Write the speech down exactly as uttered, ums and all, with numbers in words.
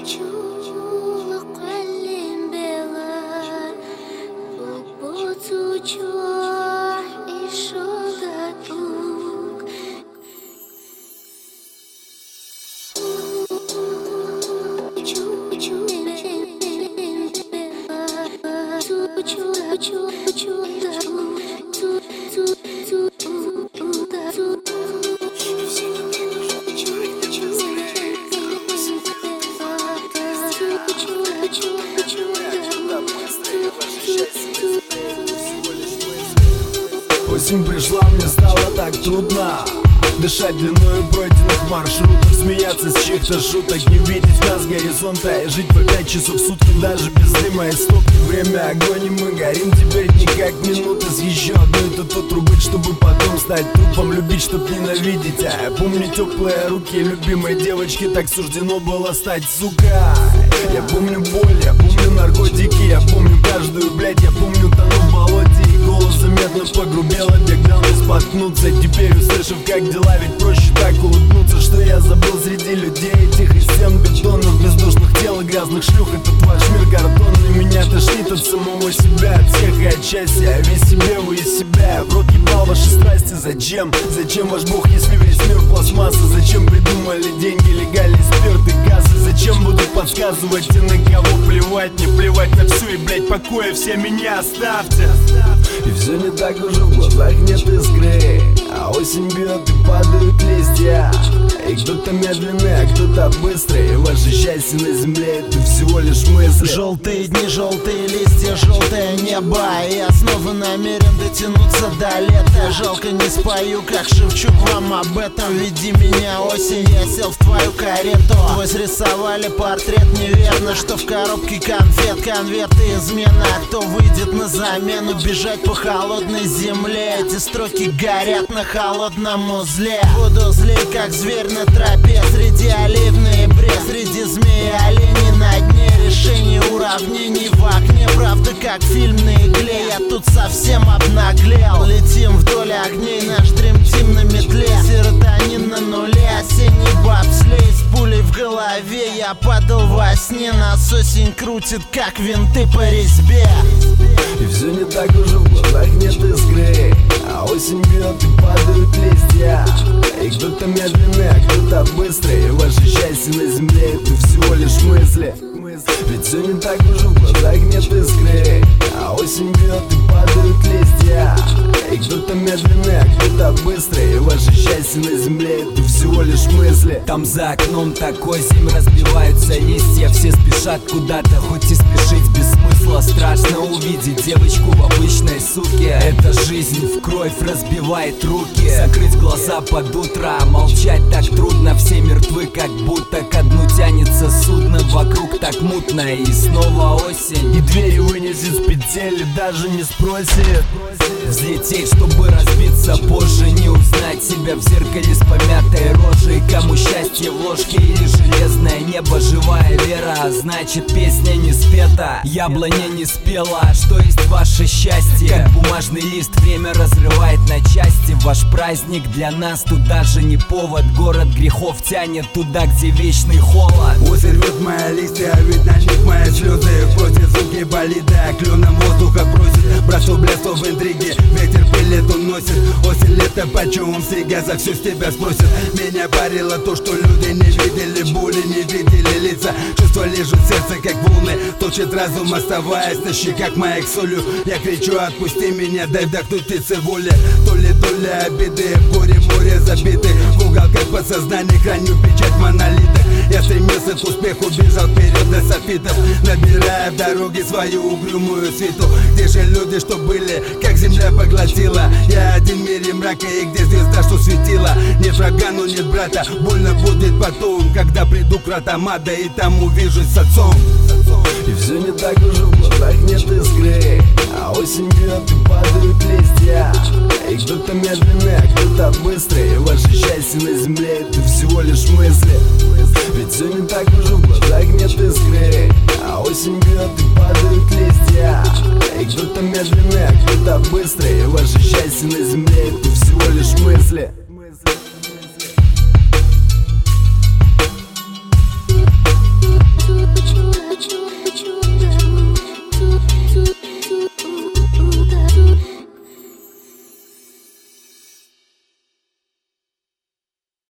Осень пришла, мне стало так трудно дышать длиною пройденных маршрутов, смеяться с чьих-то шуток, не видеть нас горизонта и жить по пять часов в сутки даже без дыма и стопки. Время огонь, и мы горим теперь не как минуты с еще одной то трубы, чтобы потом стать трупом, любить, чтоб ненавидеть. А я помню теплые руки любимой девочки, так суждено было стать, сука. Я помню боль, я помню наркотики, я помню каждую, блядь, я помню тону в болоте, и голос заметно погрубел, обегал не споткнуться. Теперь услышав, как дела, ведь проще так улыбнуться, что я забыл среди людей этих и стен бетонных, бездушных тел и грязных шлюх. Этот ваш мир картонный, меня тошнит от самого себя, от всех и от счастья. Весь себе, вы из себя, в рот ебал ваши страсти. Зачем? Зачем ваш бог, если весь мир пластмасса? Зачем придумали деньги, легальный спирт и газы? Зачем будут подсказывать и на кого плевать? Не плевать на всю и, блять, покоя все меня оставьте. И все не так уже, в глазах нет искры, а осень бьет и падают листья. И кто-то медленный, а кто-то быстрый, и ваше счастье на земле — это всего лишь мысли. Желтые дни, желтые листья, желтое небо, и я снова намерен дотянуться до лета. Жалко, не спою, как Шевчук, вам об этом. Веди меня, осень, я сел в твою карету. Твой срисовали портрет, неверно, что в коробке конфет. Конверты измена, кто выйдет на замену? Бежать по холодной земле, эти строки горят на холодном узле. Буду злей, как зверь на тропе, среди олей в ноябре, среди змей и оленей на дне. Решение уравнений в окне, правда как фильм на игле. Я тут совсем обнаглел. Летим вдоль огней, наш дрим-тим на метле. Серотонин на нуле, осенний бобслей. С пулей в голове я падал во сне. Нас осень крутит, как винты по резьбе. И все не так уже, в глазах нет искры, а осень бьет и падают листья. И кто-то медленный, а кто-то быстрый, и ваше счастье на земле — это всего лишь мысли. Ведь все не так уже, в глазах нет искры, а осень бьет и падают листья. И кто-то медленный, а кто-то быстрый, и ваше счастье на земле — это всего лишь мысли. Там за окном такой зим, разбиваются листья, все спешат куда-то, хоть и спешить без смысла. Страшно увидеть девочку в обычной суке. Эта жизнь в кровь разбивает руки. Закрыть глаза под утро, молчать так трудно. Все мертвы, как будто ко дну тянется судно. Вокруг так мутно, и снова осень. И двери вынесет с петель, и даже не спросит. Взлететь, чтобы разбиться позже, не узнать себя в зеркале с помятой рожей. Кому счастье в ложке или железное небо? Живая вера, а значит песня не спета. Яблоня не спела, что есть ваше счастье? Как бумажный лист, время разрывает на части. Ваш праздник для нас тут даже не повод. Город грехов тянет туда, где вечный холод. Осень рвет мои листья, ведь на них мои слезы. Против звуки болида, кленом воздуха просит. Бросу блесну в интриге, ветер пылит уносит. Осень, лето, почем сега за все с тебя спросят. Меня парило то, что люди не видели боли, не видели лица. Чувства лежат в сердце, как волны, точит разум, оставаясь на щеках моих солью. Я кричу: отпусти меня, дай вдохнуть птицы воли. То ли доля обиды, в горе море забиты. В уголках подсознания храню печать монолита. Я стремился к успеху, бежал вперед до софитов, набирая в дороге свою угрюмую свиту. Где же люди, что были, как земля поглотила? Я один в мире мрака, и где звезда, что светила? Нет врага, но нет брата, больно будет потом, когда приду к вратам ада и там увижусь с отцом. И все не так уже, в глазах нет искры, а осень бьет и падают листья. И кто-то медленный, а кто-то быстрый, и ваше счастье на земле — это всего лишь мысли. Ведь все не так уже, в глазах нет искры, а осень бьет и падают листья. И кто-то медленный, а кто-то быстрый, и ваше счастье на земле — это всего лишь мысли.